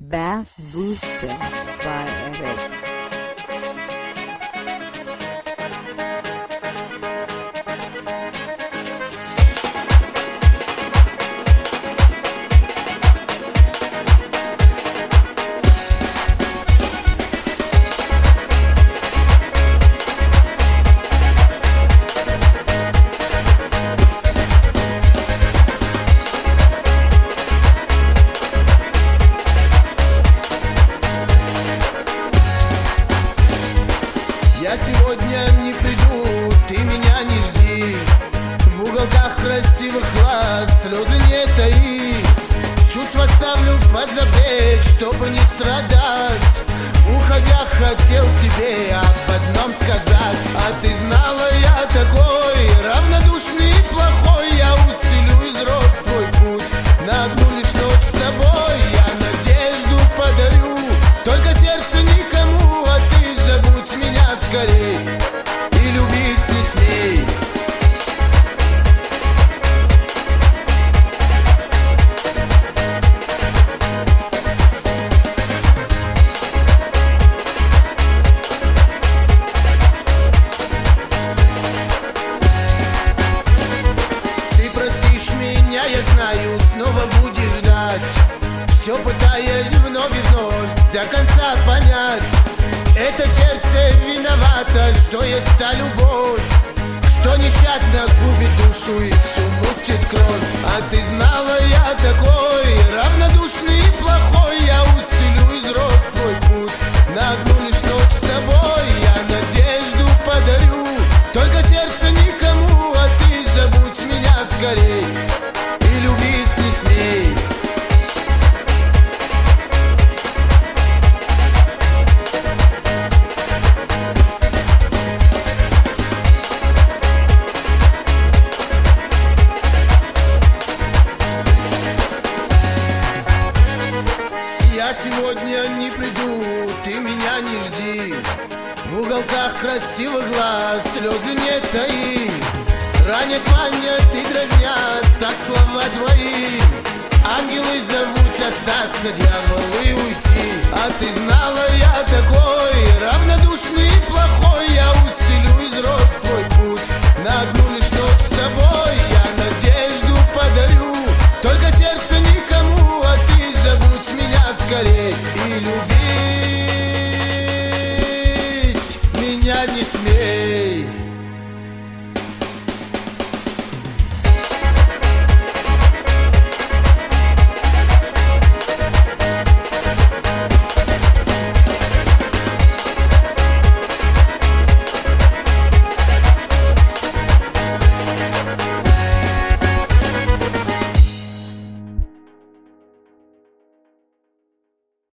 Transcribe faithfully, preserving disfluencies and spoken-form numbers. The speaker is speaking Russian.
Bath Booster by Eric. Я сегодня не приду, ты меня не жди. В уголках красивых глаз слезы не таи. Чувства ставлю под запрет, чтобы не страдать. Уходя хотел тебе об одном сказать. А ты знала, я такой равнодушный и плохой. Я устелю из роз твой путь на одну лишь ночь с тобой. Я надежду подарю, только сердце никому. А ты забудь меня скорей и любить не смей. Ты простишь меня, я знаю, снова будешь ждать, все пытаясь вновь и вновь до конца понять. Это сердце виновато, что есть та любовь, что нещадно губит душу и всю мутит кровь. А ты знала, я такой равнодушный и плохой. Я устелю из роз твой путь на одну лишь ночь с тобой. Я надежду подарю, только сердце никому. А ты забудь меня скорей и любить не смей. Я сегодня не приду, ты меня не жди. В уголках красивых глаз слезы не таи. Ранят, манят и дразнят, так слова твои. Ангелы зовут остаться, дьяволы уйти. А ты знала, я такой равнодушный и плохой. Я устелю из роз твой путь на одну лишь ночь с тобой. Я надежду подарю, только сердце никому. А ты забудь меня скорей и любить меня не смей.